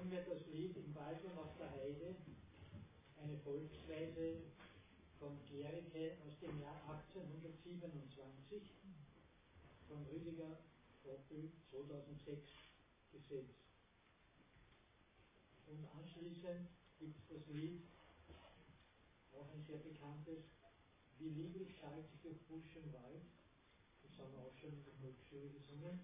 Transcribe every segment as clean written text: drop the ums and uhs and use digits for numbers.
hören wir das Lied Im Waldung auf der Heide, eine Volksweise von Klerike aus dem Jahr 1827, von Rüdiger Voppel 2006 gesetzt. Und anschließend gibt es das Lied, auch ein sehr bekanntes, Wie lieblich schallt sich durch Busch und Wald. Das haben wir auch schon in der Volksschule gesungen.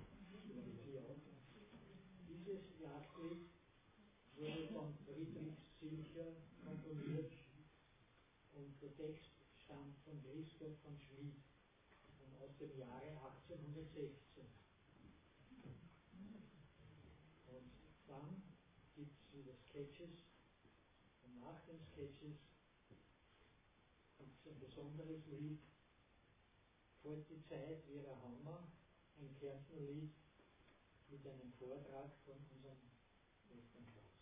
Dieses Jagdlied wurde von Friedrich Silcher komponiert und der Text stammt von Christoph von Schmid und aus dem Jahre 1816. Und dann gibt es wieder Sketches und nach den Sketches gibt es ein besonderes Lied, Fort die Zeit, Vera Hammer, ein Kärntnerlied mit einem Vortrag von unserem Elternhaus.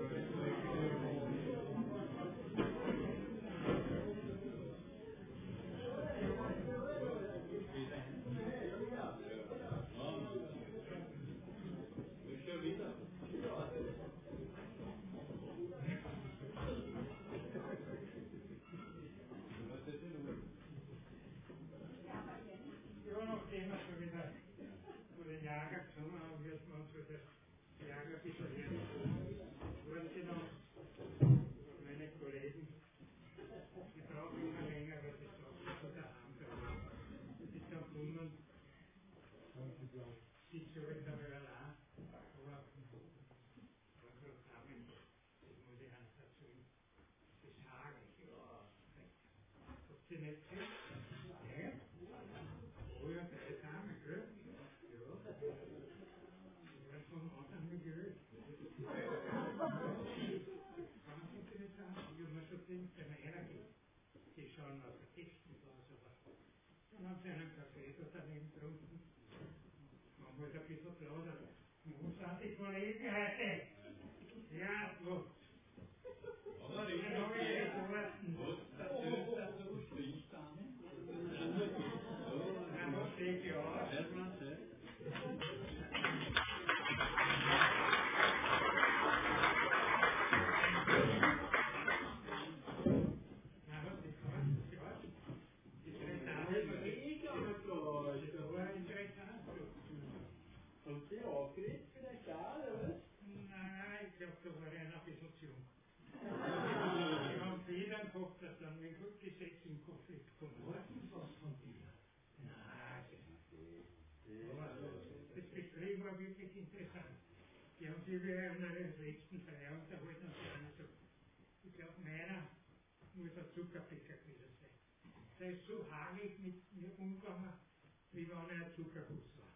Der ist so haarig mit mir umgegangen, wie wenn er ein Zuckerguss war.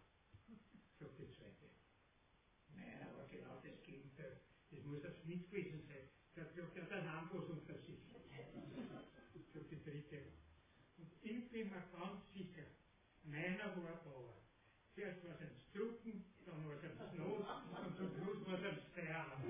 Sagt die zweite. Nein, aber genau das Gegenteil. Das muss ein Schnitt gewesen sein. Der hat einen Anpassung versichert. Sagt die dritte. Und ich bin mir ganz sicher, meiner war Bauer. Zuerst war es ein Strucken, dann war es ein Nos und zum Schluss war es ein Stern.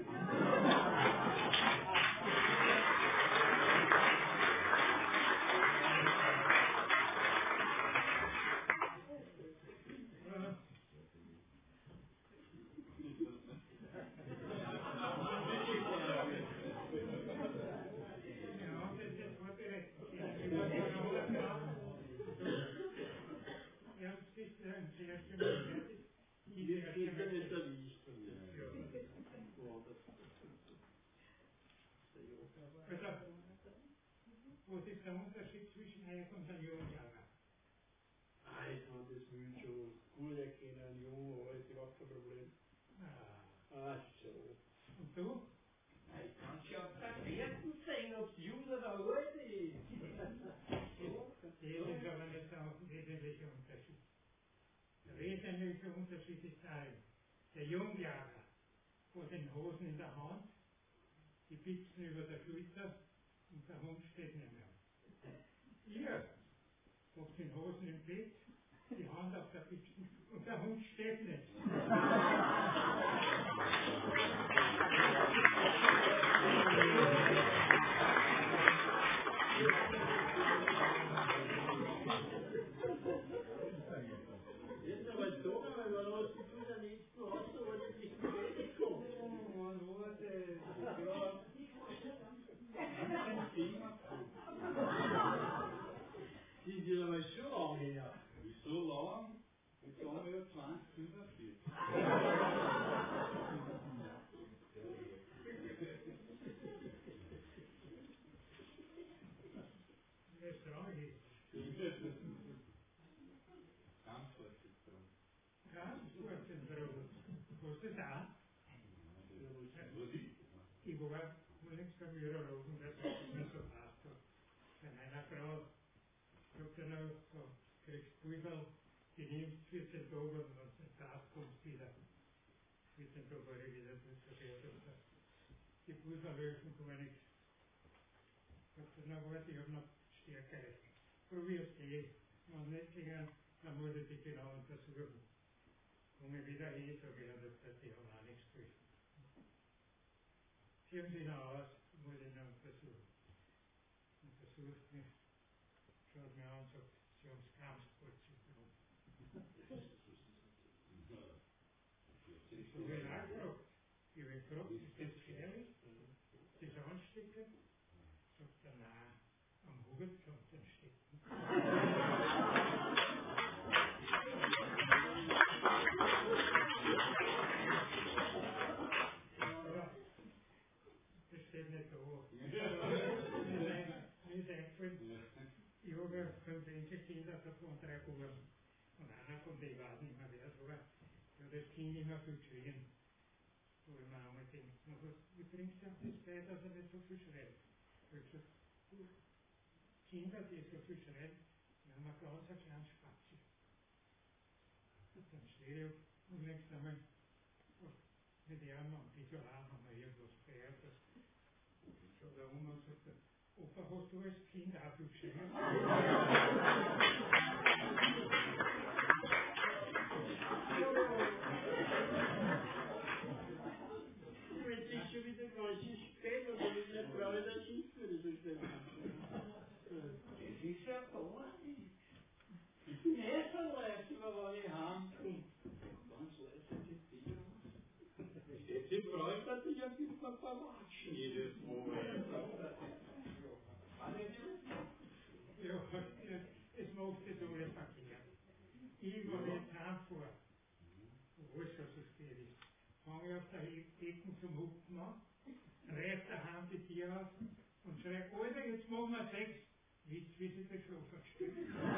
Was ist der Unterschied zwischen euch und einem Jungjager? Ich kann das Müll schon gut erkennen, jung, aber ist überhaupt kein Problem. So. Und du? Ich kann schon auf der Werten sehen, ob es jung oder alt ist. Das ist aber nicht der wesentliche Unterschied. Der wesentliche Unterschied ist der Jungjager hat den Hosen in der Hand, die Bitzen über der Schulter und der Hund steht nicht mehr. Ihr habt den Hosen im Bett, die Hand auf der Bitzen und der Hund steht nicht. Jetzt aber so, weil man hast die Brüder nicht zu Hause, aber die nicht gekommen. Die sind aber schon lang her. So lang? Jetzt sagen wir ja 2045. Das frage ich. Ganz kurz dran. Ganz kurz dran. Hast du das auch? Ich war unlängst beim Urologen, der sagt mir so passt. Bei meiner Frau sagt er noch, so, kriegst Pulver, die nimmst 14 Tage und wenn du ins Arzt kommst wieder. 14 Tage war ich wieder verkehrt. Die Pulver helfen gar nichts. Sagt er, na warte, ich habe noch stärkere. Probier's Wenn nicht gegangen, dann muss ich dich genau untersuchen. Komme wieder hin, sage ich, und er sagt, die haben auch nichts geholfen. Sehen Sie noch aus, muss ich noch untersuchen. Untersucht mich, schaut mir an und sagt, Sie haben das Kampfsport-Syndrom. So habe ich nachgefragt. Ich habe gefragt, ist das gefährlich? Ist das ansteckend? Sagt er, nein, am Hut kann es anstecken. Das steht nicht da. Mir ist eingefallen, ich habe ja 5 Enkelkinder, davon 3 Buben. Und einer von denen, ich weiß nicht mehr wer es war, der hat das Kind immer viel geschrien. Wo ich mir einmal denke, wie bringst du das bei, dass er nicht so viel schreit? Ich habe gesagt, Kinder, die so viel schreien, die haben ein ganz kleines Spazier. Dann stehe ich unlängst einmal mit ihm und die haben wir irgendwas feiert. Schaut er und sagt, Opa, hast du als Kind auch viel geschrien? Wenn sich schon wieder ganz spät und wenn ich nicht brauche, dann schimpft mir das so schnell. Das ist ja gar nicht. Ich bin so leicht, wenn ich heimkomme. Ganz leicht die Tiere aus. Die freut sich ein bisschen verwatschen jedes Mal. Ja, es macht das alles verkehrt. Ich, wenn ich jetzt heimfahre, wo alles schon so spät ist, fange ich auf der Ecke zum Hupen an, reiß daheim die Tiere aus und schreie, Alter, jetzt machen wir Sex. Wisst, wie sie geschlafen stehen.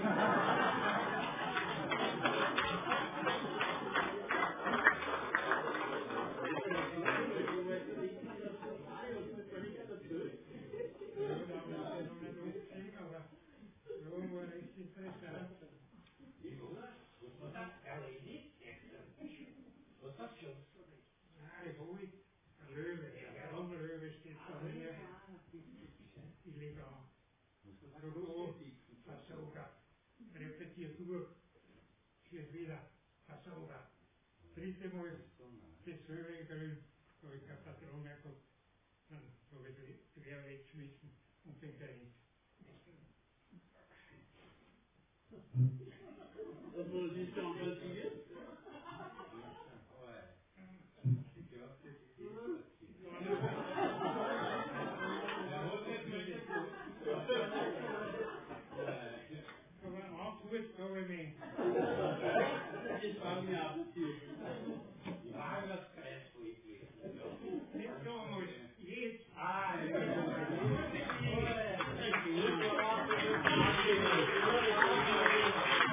Repetiert durch, steht wieder, Versorger. Dritte Mal dasselbe in Grün, da habe ich kein Patron mehr gehabt. Dann habe ich das Gewehr weggeschmissen und bin dahin. Und was ist dann passiert? Gut, da habe ich mich. Das war mir abgezählt. Ja, das Kreis wirklich. Nicht damals, jetzt. Ja.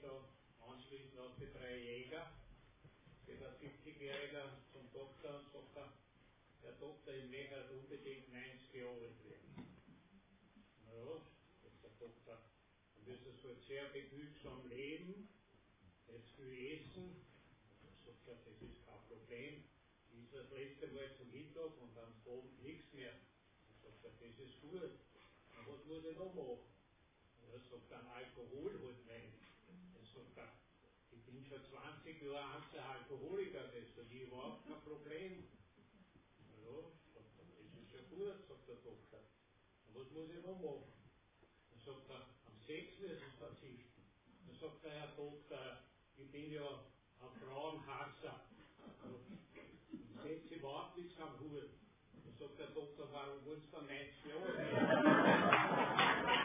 schon anschließend auf die 3 Jäger, geht ein 70-Jähriger zum Doktor und sagt, der Doktor, ich möchte unbedingt 90 Jahre alt werden. Ja, sagt der Doktor, dann müssen Sie halt sehr behutsam leben, nicht viel essen. Dann sagt er, das ist kein Problem. Ich das letzte Mal zum Mittag und am Abend nichts mehr. Dann sagt er, das ist gut. Und was muss ich noch machen? Und er sagt, dann Alkohol halt nicht. Dann sagt er, ich bin schon 20 Jahre Alkoholiker, das ist überhaupt kein Problem. Ja, sagt er, das ist ja gut, sagt der Doktor. Und was muss ich noch machen? Dann sagt er, am 6. ist es verzichten. Dann sagt der Herr Doktor, ich bin ja ein Frauenhasser. Und setze überhaupt nichts am Hut. Dann sagt der Doktor, warum wolltest du dann 90 Jahre werden?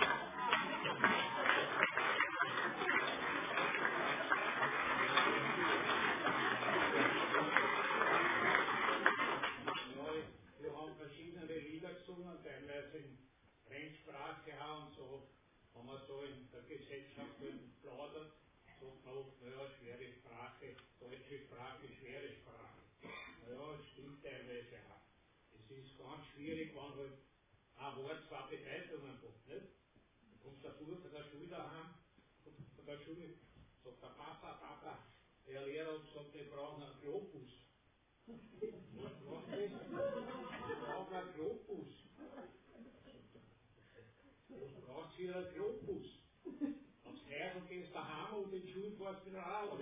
Wir haben verschiedene Lieder gesungen, teilweise in Fremdsprache und so, haben wir so in der Gesellschaft geplaudert, sagt man oft, naja, schwere Sprache, deutsche Sprache, schwere Sprache. Naja, das stimmt teilweise auch. Es ist ganz schwierig, wenn halt ein Wort 2 Bedeutungen hat, nicht? Da kommt der Bub von der Schule daheim, von der Schule, sagt der Papa, der Lehrer hat gesagt, wir brauchen einen Globus. Was macht das? Wir brauchen einen Globus. Du brauchst hier einen Globus. Aufs Heim gehst du daheim und den Schuh fährst wieder raus.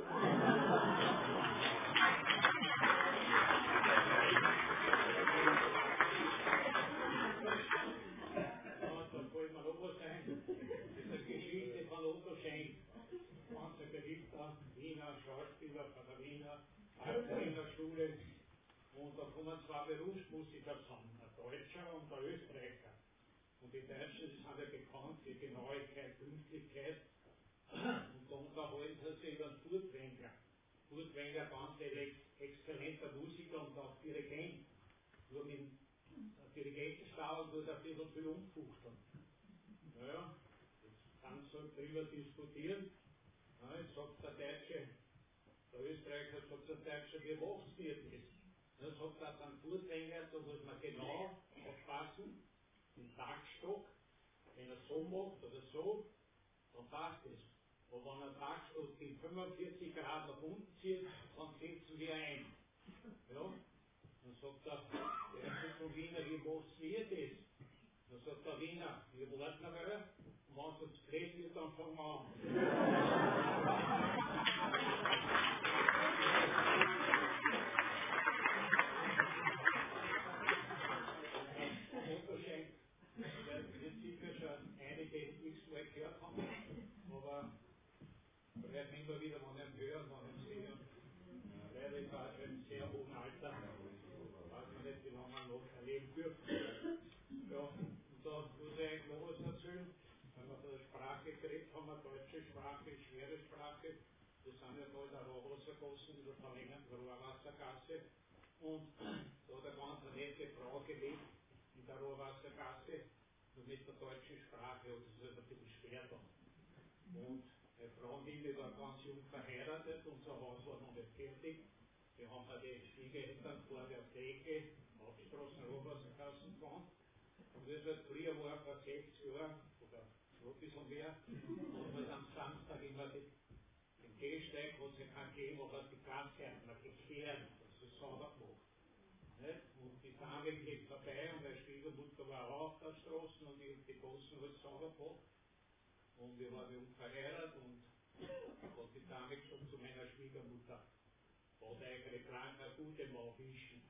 Da fällt mir noch was ein. Das ist eine Geschichte von Otto Schenk. Ganz ein beliebter Wiener Schauspieler von der Wiener Schule. Und da kommen 2 Berufsmusiker zusammen, ein Deutscher und ein Österreicher. Und die Deutschen sind ja bekannt für Genauigkeit, Pünktlichkeit. Und da unterhalten sie sich über den Furtwängler. Furtwängler, ganz exzellenter Musiker und auch Dirigent. Nur mit dem Dirigentenstau wird ein bisschen viel umfuchteln. Naja, jetzt kann man so drüber diskutieren. Ja, jetzt sagt der Deutsche, der Österreicher sagt der Deutsche, wie macht ihr das? Dann sagt er dann Furtwängler, da muss man genau aufpassen, den Taktstock, wenn er so macht oder so, dann passt es. Aber wenn er Taktstock in 45 Grad nach unten zieht, dann setzen wir ein. Ja? Dann sagt der erste von Wiener, wie macht ihr das? Dann sagt der Wiener, wir warten aber, und wenn es uns dreht wird, dann fangen wir an. Wird sicher schon einige x-mal gehört haben, aber vielleicht immer wieder, wenn ich hören, wenn ich sehe, leider ist er schon in sehr hohem Alter, weiß man nicht, wie lange man noch erleben dürfen. Ja, und da muss ich eigentlich noch was erzählen, wenn wir von der Sprache geredet haben, eine deutsche Sprache, schwere Sprache, wir sind ja da in der Rohrwassergasse, in der verlängerten Rohrwassergasse, und da hat eine ganz nette Frau gelebt, in der Rohrwassergasse, und mit der deutschen Sprache hat es halt ein bisschen schwer da. Und eine Freundin, die war ganz jung verheiratet, unser Haus war noch nicht fertig. Wir haben halt die Schwiegereltern vor der Theke, Hauptstraßen, Rohrwassergassen gewohnt. Und das halt früher war vor 60 Jahren, oder noch ein bisschen mehr, und halt am Samstag immer den Gehsteig, wo es ja kein gegeben hat, die Gasseiten gekehrt, dass es sauber gemacht. Nicht? Und die Dame geht vorbei und meine Schwiegermutter war auch auf der Straße und ich die Gossen alles sauber gemacht. Und wir waren jung verheiratet und hat die Dame gesagt zu meiner Schwiegermutter, hat eigentlich krank eine gute Mann wischen.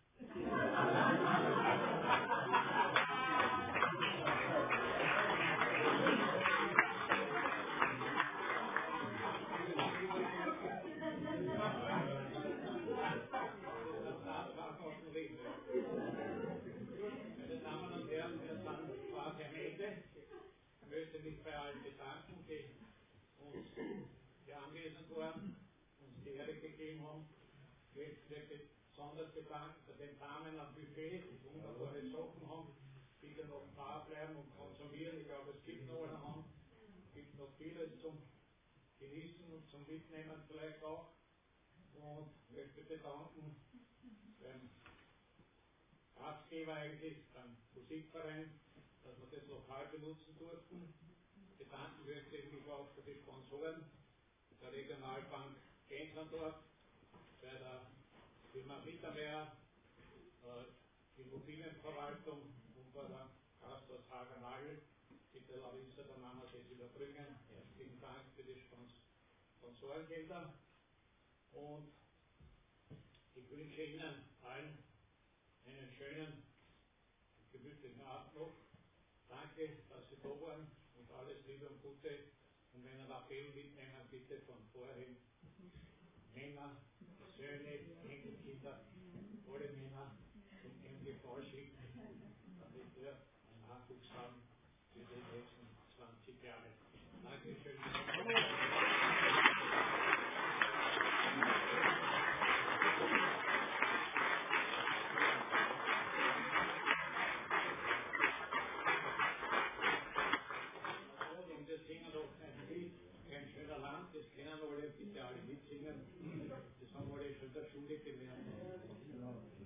Meine Damen und Herren, wir sind quasi am Ende. Ich möchte mich bei allen bedanken, die uns hier anwesend waren, uns die Ehre gegeben haben. Ich möchte mich besonders bedanken für den Damen am Buffet, die wunderbare Sachen haben. Bitte noch da bleiben und konsumieren. Ich glaube, es gibt noch eine Hand. Es gibt noch vieles zum genießen und zum Mitnehmen vielleicht auch. Und möchte bedanken beim Gastgeber eigentlich, beim Musikverein, dass wir das Lokal benutzen durften. Bedanken möchte ich mich auch für die Sponsoren der Regionalbank Gensandorf, bei der Firma Mittermeier, die Immobilienverwaltung und bei der Gasthaus Hager-Nagel. Bitte Larissa, der Mama das überbringen. Herzlichen Dank für die Sponsorengelder. Und ich wünsche Ihnen allen einen schönen, gemütlichen Abend noch. Danke, dass Sie da waren und alles Liebe und Gute. Und wenn einen Appell mitnehmen, bitte von vorhin Männer, Söhne, Enkelkinder, alle Männer zum MGV schicken, damit wir einen Nachwuchs haben für die nächsten 20 Jahre. Dankeschön. Ein schöner Land, das kennen alle, bitte alle mitsingen. Das haben alle schon in der Schule gelernt.